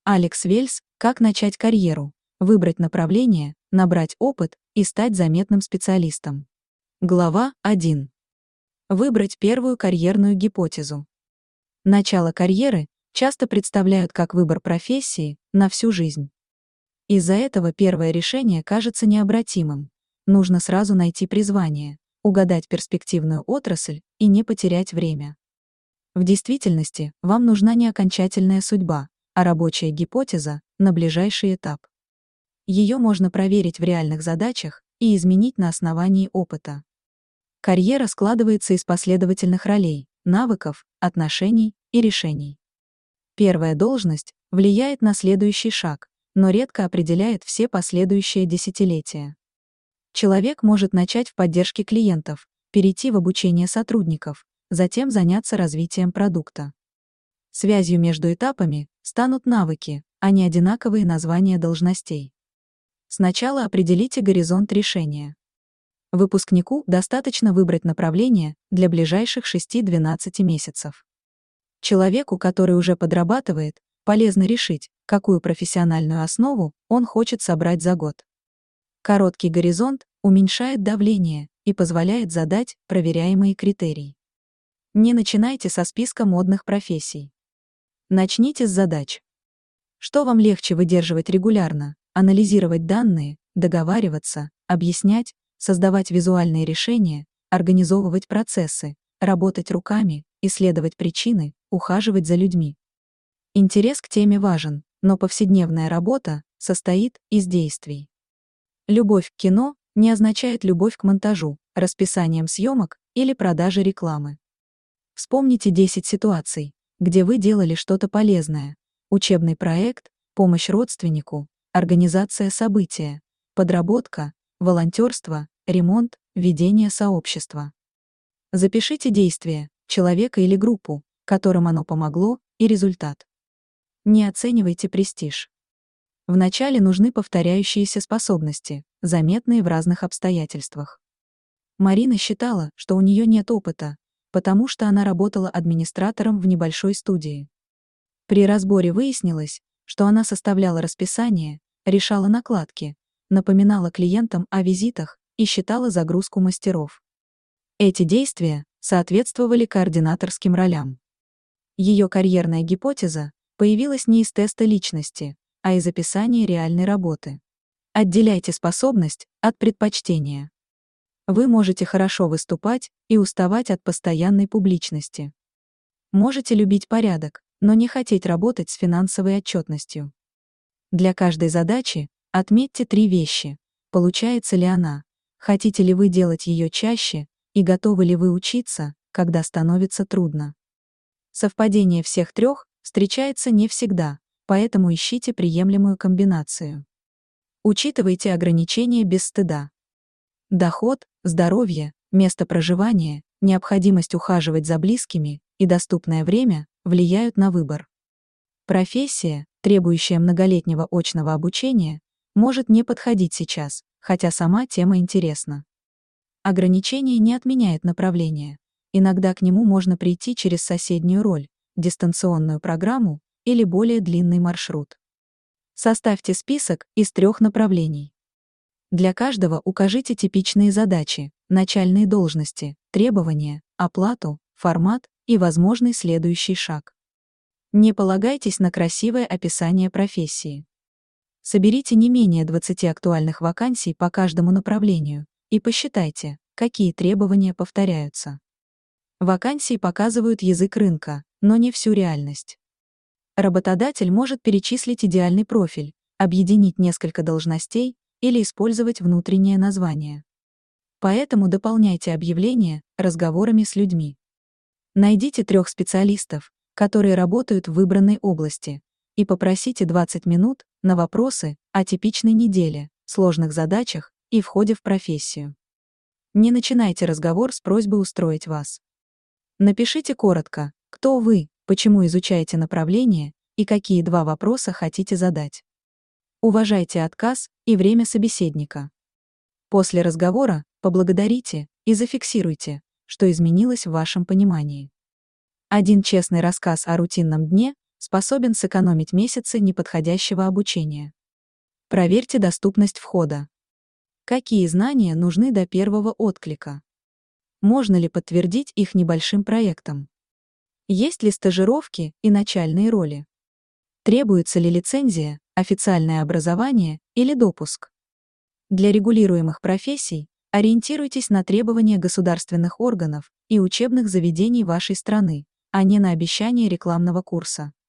Алекс Вельс «Как начать карьеру», выбрать направление, набрать опыт и стать заметным специалистом. Глава 1. Выбрать первую карьерную гипотезу. Начало карьеры часто представляют как выбор профессии на всю жизнь. Из-за этого первое решение кажется необратимым. Нужно сразу найти призвание, угадать перспективную отрасль и не потерять время. В действительности, вам нужна не окончательная судьба, а рабочая гипотеза на ближайший этап. Ее можно проверить в реальных задачах и изменить на основании опыта. Карьера складывается из последовательных ролей, навыков, отношений и решений. Первая должность влияет на следующий шаг, но редко определяет все последующие десятилетия. Человек может начать в поддержке клиентов, перейти в обучение сотрудников, затем заняться развитием продукта. Связью между этапами станут навыки, а не одинаковые названия должностей. Сначала определите горизонт решения. Выпускнику достаточно выбрать направление для ближайших 6-12 месяцев. Человеку, который уже подрабатывает, полезно решить, какую профессиональную основу он хочет собрать за год. Короткий горизонт уменьшает давление и позволяет задать проверяемые критерии. Не начинайте со списка модных профессий. Начните с задач. Что вам легче выдерживать регулярно? Анализировать данные, договариваться, объяснять, создавать визуальные решения, организовывать процессы, работать руками, исследовать причины, ухаживать за людьми. Интерес к теме важен, но повседневная работа состоит из действий. Любовь к кино не означает любовь к монтажу, расписанием съемок или продаже рекламы. Вспомните 10 ситуаций, где вы делали что-то полезное: учебный проект, помощь родственнику, организация события, подработка, волонтерство, ремонт, ведение сообщества. Запишите действие, человека или группу, которым оно помогло, и результат. Не оценивайте престиж. Вначале нужны повторяющиеся способности, заметные в разных обстоятельствах. Марина считала, что у нее нет опыта, потому что она работала администратором в небольшой студии. При разборе выяснилось, что она составляла расписание, решала накладки, напоминала клиентам о визитах и считала загрузку мастеров. Эти действия соответствовали координаторским ролям. Ее карьерная гипотеза появилась не из теста личности, а из описания реальной работы. Отделяйте способность от предпочтения. Вы можете хорошо выступать и уставать от постоянной публичности. Можете любить порядок, но не хотеть работать с финансовой отчетностью. Для каждой задачи отметьте 3 вещи. Получается ли она? Хотите ли вы делать ее чаще? И готовы ли вы учиться, когда становится трудно? Совпадение всех 3 встречается не всегда, поэтому ищите приемлемую комбинацию. Учитывайте ограничения без стыда. Доход, здоровье, место проживания, необходимость ухаживать за близкими и доступное время влияют на выбор. Профессия, требующая многолетнего очного обучения, может не подходить сейчас, хотя сама тема интересна. Ограничение не отменяет направление. Иногда к нему можно прийти через соседнюю роль, дистанционную программу или более длинный маршрут. Составьте список из 3 направлений. Для каждого укажите типичные задачи, начальные должности, требования, оплату, формат и возможный следующий шаг. Не полагайтесь на красивое описание профессии. Соберите не менее 20 актуальных вакансий по каждому направлению и посчитайте, какие требования повторяются. Вакансии показывают язык рынка, но не всю реальность. Работодатель может перечислить идеальный профиль, объединить несколько должностей или использовать внутреннее название. Поэтому дополняйте объявления разговорами с людьми. Найдите 3 специалистов, которые работают в выбранной области, и попросите 20 минут на вопросы о типичной неделе, сложных задачах и входе в профессию. Не начинайте разговор с просьбой устроить вас. Напишите коротко, кто вы, почему изучаете направление и какие 2 вопроса хотите задать. Уважайте отказ и время собеседника. После разговора поблагодарите и зафиксируйте, что изменилось в вашем понимании. Один честный рассказ о рутинном дне способен сэкономить месяцы неподходящего обучения. Проверьте доступность входа. Какие знания нужны до первого отклика? Можно ли подтвердить их небольшим проектом? Есть ли стажировки и начальные роли? Требуется ли лицензия, официальное образование или допуск? Для регулируемых профессий ориентируйтесь на требования государственных органов и учебных заведений вашей страны, а не на обещания рекламного курса.